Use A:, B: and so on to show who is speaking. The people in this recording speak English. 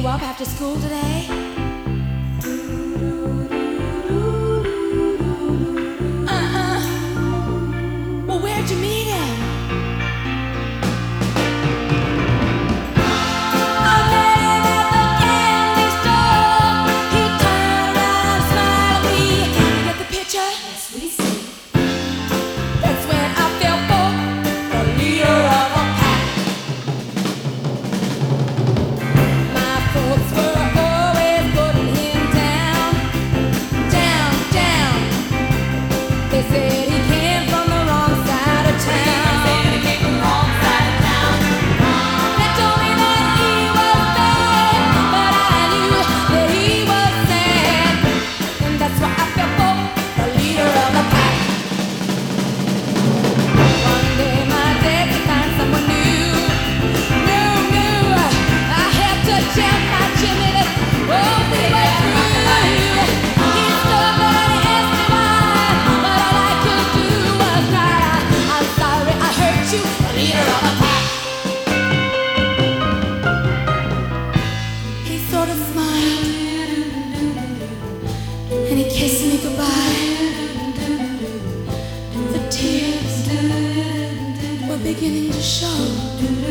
A: you up after school today? Well, where'd you meet him? I met him at the candy store. He turned around and smiled at me. You get the picture? Yes, we see. That's when I fell for the leader of a pack. My folks were always putting him down, down, down. They said he came from the wrong side of town. They told me that he was bad, but I knew that he was sad, and that's why I fell for the leader of the pack. One day my dad could find someone new. I had to jump my chimney to all the way through. He stood there and asked me why, but all I could do was cry. I'm sorry I hurt you, the leader of the pack. He sort of smiled and he kissed me goodbye. The tears were beginning to show.